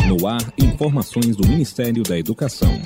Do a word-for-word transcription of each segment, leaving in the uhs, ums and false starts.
No ar, informações do Ministério da Educação.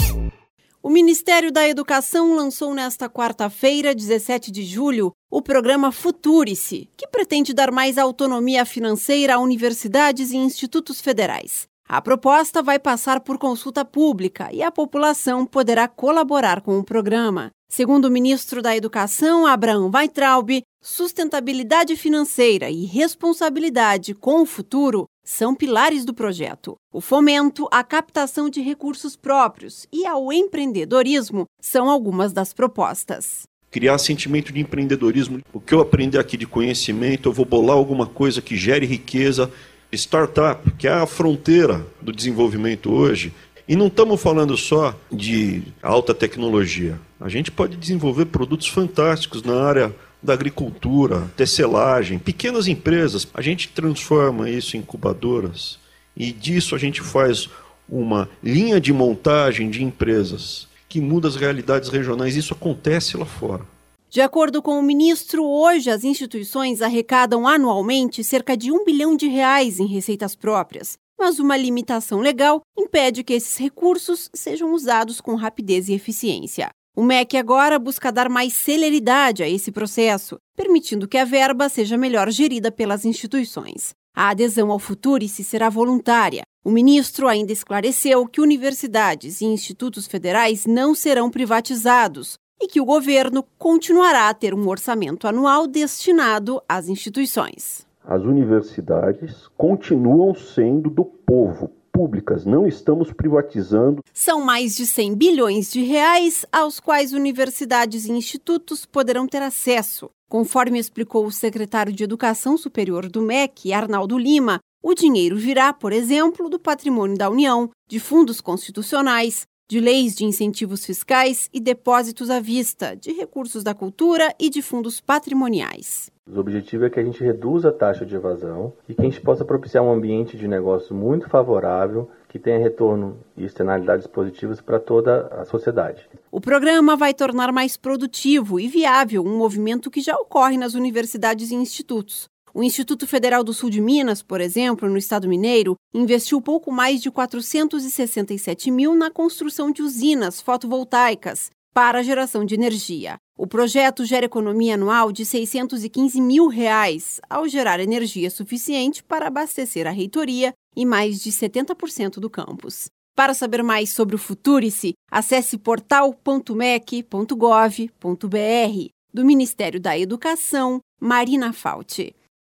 O Ministério da Educação lançou nesta quarta-feira, dezessete de julho, o programa Futurice, que pretende dar mais autonomia financeira a universidades e institutos federais. A proposta vai passar por consulta pública e a população poderá colaborar com o programa. Segundo o ministro da Educação, Abraham Weintraub, sustentabilidade financeira e responsabilidade com o futuro são pilares do projeto. O fomento à captação de recursos próprios e ao empreendedorismo são algumas das propostas. Criar sentimento de empreendedorismo. O que eu aprender aqui de conhecimento, eu vou bolar alguma coisa que gere riqueza. Startup, que é a fronteira do desenvolvimento hoje. E não estamos falando só de alta tecnologia. A gente pode desenvolver produtos fantásticos na área da agricultura, tecelagem, pequenas empresas. A gente transforma isso em incubadoras e disso a gente faz uma linha de montagem de empresas que muda as realidades regionais. Isso acontece lá fora. De acordo com o ministro, hoje as instituições arrecadam anualmente cerca de um bilhão de reais em receitas próprias. Mas uma limitação legal impede que esses recursos sejam usados com rapidez e eficiência. O M E C agora busca dar mais celeridade a esse processo, permitindo que a verba seja melhor gerida pelas instituições. A adesão ao Futurice será voluntária. O ministro ainda esclareceu que universidades e institutos federais não serão privatizados e que o governo continuará a ter um orçamento anual destinado às instituições. As universidades continuam sendo do povo, públicas, não estamos privatizando. São mais de cem bilhões de reais aos quais universidades e institutos poderão ter acesso. Conforme explicou o secretário de Educação Superior do M E C, Arnaldo Lima, o dinheiro virá, por exemplo, do patrimônio da União, de fundos constitucionais, de leis de incentivos fiscais e depósitos à vista, de recursos da cultura e de fundos patrimoniais. O objetivo é que a gente reduza a taxa de evasão e que a gente possa propiciar um ambiente de negócio muito favorável, que tenha retorno e externalidades positivas para toda a sociedade. O programa vai tornar mais produtivo e viável um movimento que já ocorre nas universidades e institutos. O Instituto Federal do Sul de Minas, por exemplo, no estado mineiro, investiu pouco mais de quatrocentos e sessenta e sete mil na construção de usinas fotovoltaicas para a geração de energia. O projeto gera economia anual de seiscentos e quinze mil reais, ao gerar energia suficiente para abastecer a reitoria e mais de setenta por cento do campus. Para saber mais sobre o Futurice, acesse portal ponto mec ponto gov ponto br. Do Ministério da Educação, Marina Fauci.